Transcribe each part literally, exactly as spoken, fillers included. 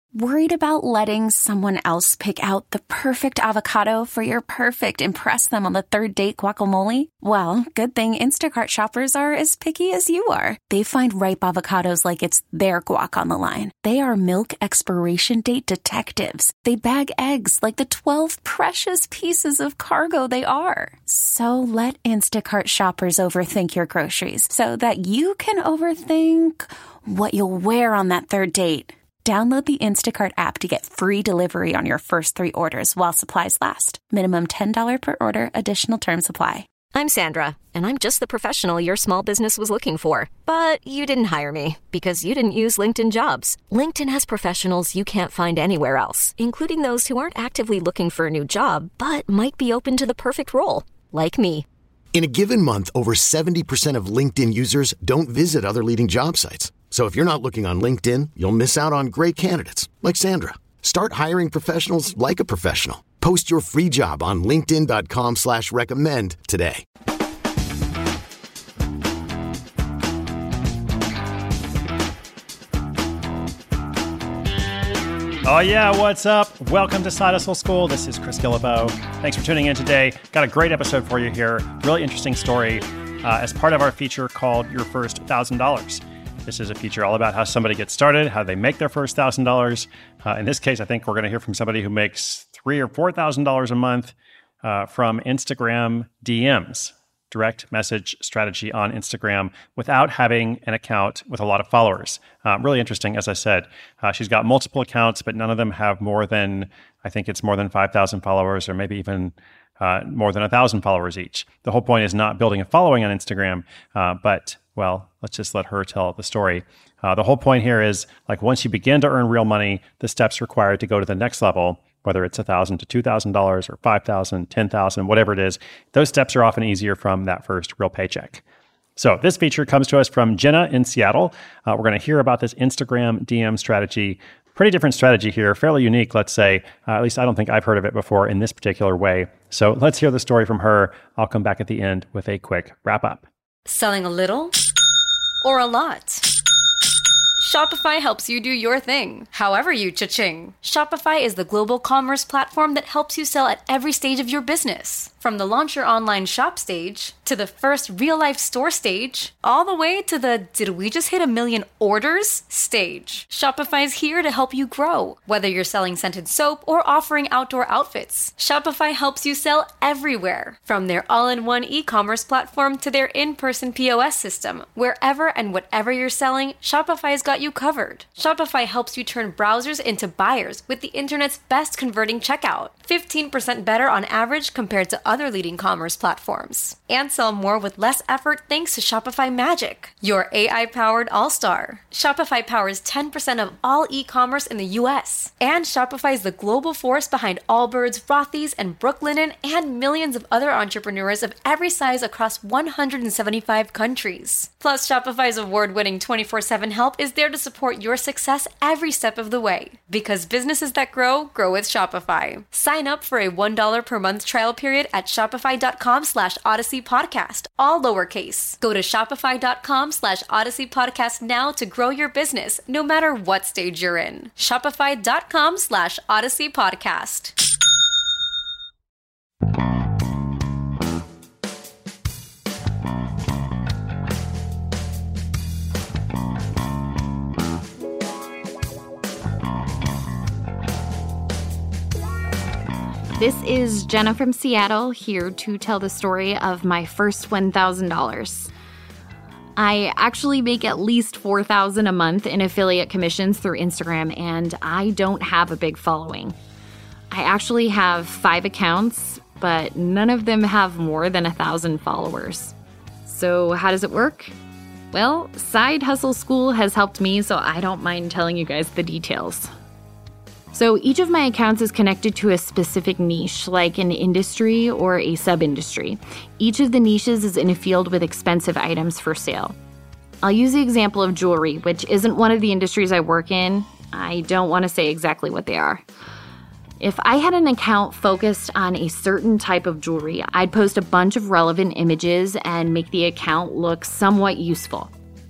Worried about letting someone else pick out the perfect avocado for your perfect impress them on the third date guacamole? Well, good thing Instacart shoppers are as picky as you are. They find ripe avocados like it's their guac on the line. They are milk expiration date detectives. They bag eggs like the twelve precious pieces of cargo they are. So let Instacart shoppers overthink your groceries so that you can overthink what you'll wear on that third date. Download the Instacart app to get free delivery on your first three orders while supplies last. Minimum ten dollars per order. Additional terms apply. I'm Sandra, and I'm just the professional your small business was looking for. But you didn't hire me because you didn't use LinkedIn Jobs. LinkedIn has professionals you can't find anywhere else, including those who aren't actively looking for a new job, but might be open to the perfect role, like me. In a given month, over seventy percent of LinkedIn users don't visit other leading job sites. So if you're not looking on LinkedIn, you'll miss out on great candidates like Sandra. Start hiring professionals like a professional. Post your free job on linkedin dot com slash recommend today. Oh yeah, what's up? Welcome to Side Hustle School. This is Chris Guillebeau. Thanks for tuning in today. Got a great episode for you here. Really interesting story uh, as part of our feature called Your First one thousand dollars. This is a feature all about how somebody gets started, how they make their first one thousand dollars. Uh, in this case, I think we're going to hear from somebody who makes three thousand dollars or four thousand dollars a month uh, from Instagram D Ms, direct message strategy on Instagram, without having an account with a lot of followers. Uh, really interesting, as I said. Uh, she's got multiple accounts, but none of them have more than, I think it's more than five thousand followers, or maybe even uh, more than one thousand followers each. The whole point is not building a following on Instagram, uh, but well, let's just let her tell the story. Uh, the whole point here is, like, once you begin to earn real money, the steps required to go to the next level, whether it's one thousand dollars to two thousand dollars or five thousand dollars, ten thousand dollars, whatever it is, those steps are often easier from that first real paycheck. So this feature comes to us from Jenna in Seattle. Uh, we're going to hear about this Instagram D M strategy. Pretty different strategy here, fairly unique, let's say. Uh, at least I don't think I've heard of it before in this particular way. So let's hear the story from her. I'll come back at the end with a quick wrap up. Selling a little or a lot? Shopify helps you do your thing, however you cha-ching. Shopify is the global commerce platform that helps you sell at every stage of your business. From the launch your online shop stage, to the first real-life store stage, all the way to the did we just hit a million orders stage. Shopify is here to help you grow. Whether you're selling scented soap or offering outdoor outfits, Shopify helps you sell everywhere. From their all-in-one e-commerce platform to their in-person P O S system, wherever and whatever you're selling, Shopify's got you covered. Shopify helps you turn browsers into buyers with the internet's best converting checkout. fifteen percent better on average compared to other leading commerce platforms. And sell more with less effort thanks to Shopify Magic, your A I-powered all-star. Shopify powers ten percent of all e-commerce in the U S. And Shopify is the global force behind Allbirds, Rothy's, and Brooklinen, and millions of other entrepreneurs of every size across one hundred seventy-five countries. Plus, Shopify's award-winning twenty-four seven help is there to support your success every step of the way. Because businesses that grow, grow with Shopify. Sign up for a one dollar per month trial period at shopify.com slash Odyssey Podcast, all lowercase. Go to shopify.com slash Odyssey Podcast now to grow your business, no matter what stage you're in. Shopify.com slash Odyssey Podcast. This is Jenna from Seattle, here to tell the story of my first one thousand dollars. I actually make at least four thousand dollars a month in affiliate commissions through Instagram, and I don't have a big following. I actually have five accounts, but none of them have more than one thousand followers. So how does it work? Well, Side Hustle School has helped me, so I don't mind telling you guys the details. So each of my accounts is connected to a specific niche, like an industry or a sub-industry. Each of the niches is in a field with expensive items for sale. I'll use the example of jewelry, which isn't one of the industries I work in. I don't want to say exactly what they are. If I had an account focused on a certain type of jewelry, I'd post a bunch of relevant images and make the account look somewhat useful.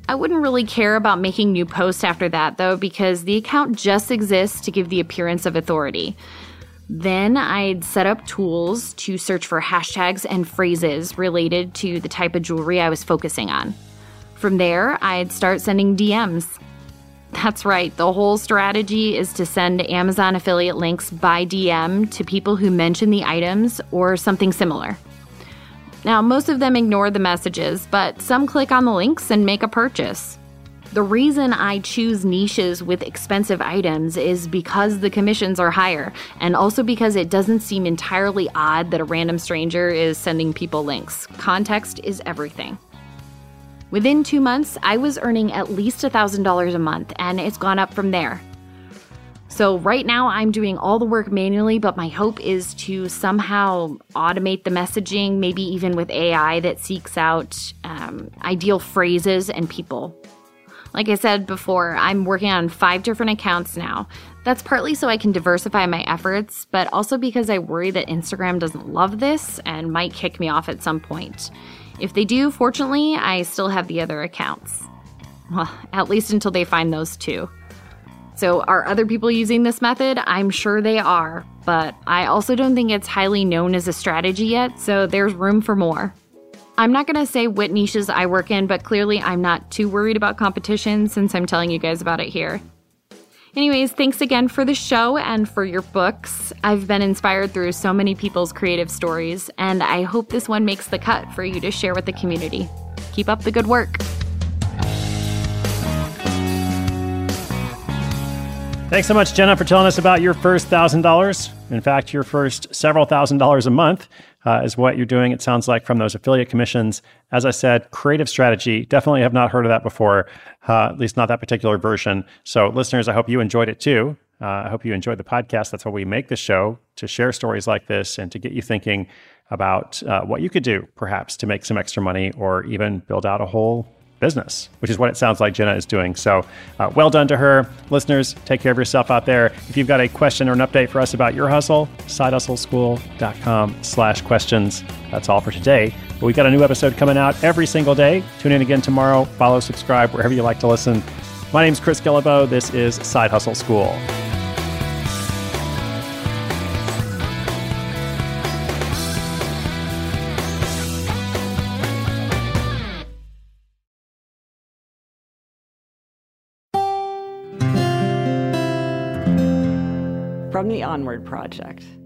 I wouldn't really care about making new posts after that, though, because the account just exists to give the appearance of authority. Then I'd set up tools to search for hashtags and phrases related to the type of jewelry I was focusing on. From there, I'd start sending D Ms. That's right, the whole strategy is to send Amazon affiliate links by D M to people who mention the items or something similar. Now, most of them ignore the messages, but some click on the links and make a purchase. The reason I choose niches with expensive items is because the commissions are higher, and also because it doesn't seem entirely odd that a random stranger is sending people links. Context is everything. Within two months, I was earning at least one thousand dollars a month, and it's gone up from there. So right now I'm doing all the work manually, but my hope is to somehow automate the messaging, maybe even with A I that seeks out um, ideal phrases and people. Like I said before, I'm working on five different accounts now. That's partly so I can diversify my efforts, but also because I worry that Instagram doesn't love this and might kick me off at some point. If they do, fortunately, I still have the other accounts. Well, at least until they find those two. So are other people using this method? I'm sure they are, but I also don't think it's highly known as a strategy yet, so there's room for more. I'm not going to say what niches I work in, but clearly I'm not too worried about competition since I'm telling you guys about it here. Anyways, thanks again for the show and for your books. I've been inspired through so many people's creative stories, and I hope this one makes the cut for you to share with the community. Keep up the good work. Thanks so much, Jenna, for telling us about your first one thousand dollars. In fact, your first several thousand dollars a month uh, is what you're doing, it sounds like, from those affiliate commissions. As I said, creative strategy. Definitely have not heard of that before, uh, at least not that particular version. So listeners, I hope you enjoyed it too. Uh, I hope you enjoyed the podcast. That's why we make this show, to share stories like this and to get you thinking about uh, what you could do, perhaps, to make some extra money or even build out a whole business, which is what it sounds like Jenna is doing. So uh, well done to her. Listeners, take care of yourself out there. If you've got a question or an update for us about your hustle, side hustle school dot com slash questions. That's all for today. But we've got a new episode coming out every single day. Tune in again tomorrow. Follow, subscribe, wherever you like to listen. My name's Chris Guillebeau. This is Side Hustle School. From the Onward Project.